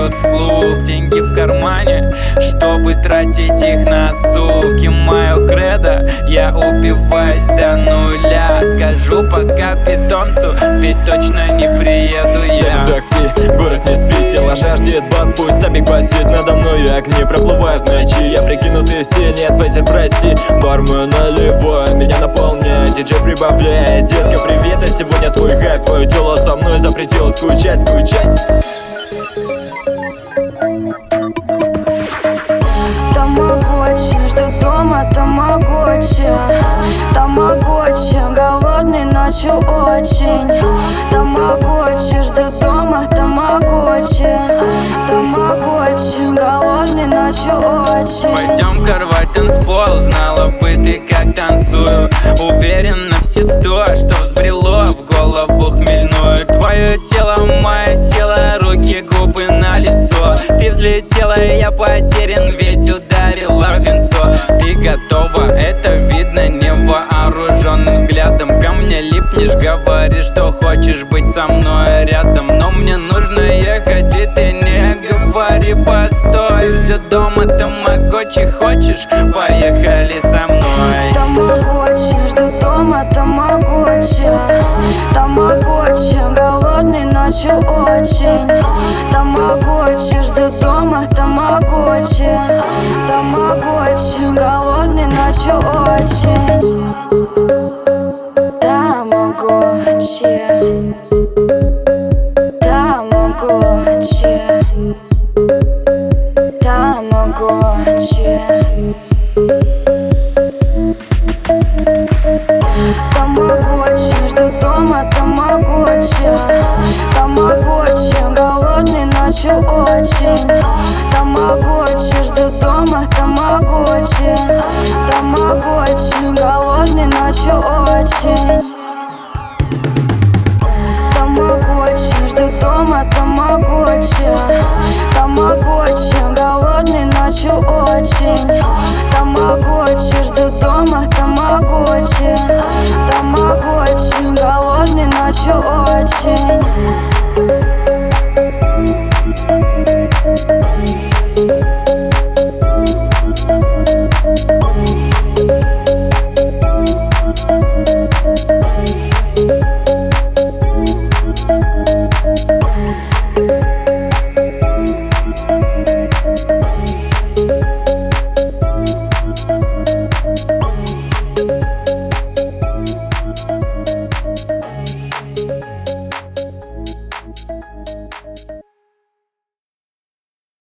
идут в клуб. Деньги в кармане, чтобы тратить их на суки. Мое кредо, я убиваюсь до нуля. Скажу пока питомцу, ведь точно не приеду я. Сяду в такси, город не спит, тело жаждет бас. Пусть забег басит надо мною, огни проплывают в ночи. Я прикинутый все, нет, ветер, прости. Бармен наливай, меня наполняет, диджей прибавляет. Детка, привет, а сегодня твой хайп. Твое тело со мной запретило скучать. Тамагочи, жду дома, тамагочи. Тамагочи, голодный ночью очень. Тамагочи, жду дома, тамагочи. Тамагочи, голодный ночью очень. Пойдем кровать танцпол, знала бы ты, как танцую. Уверена все 100, что взбрело в голову хмельную. Твое тело, мое тело, руки, губы на лицо. Ты взлетела, и я потерян, ведь ударила венцо. Ты готова, это видно невооруженным взглядом. Ко мне липнешь, говоришь, что хочешь быть со мной рядом. Но мне нужно ехать, и ты не говори постой. Ждет дома тамагочи, хочешь, поехали со мной. Тамагочи, жду дома, тамагочи. Тамагочи, голодный ночью очень. Тамагочи, жду дома, тамагочи. Тамагочи, голодный ночью очень. Тамагочи. Тамагочи. Тамагочи. Тамагочи, жду дома, тамагочи. Тамагочи, голодный ночью очень. Тамагочи, жду дома, тамагочи. Тамагочи, голодный ночью очень. Тамагочи, жду дома, тамагочи. Тамагочи, голодный ночью очень. Тамагочи, жду дома, тамагочи. Тамагочи, голодный ночью очень.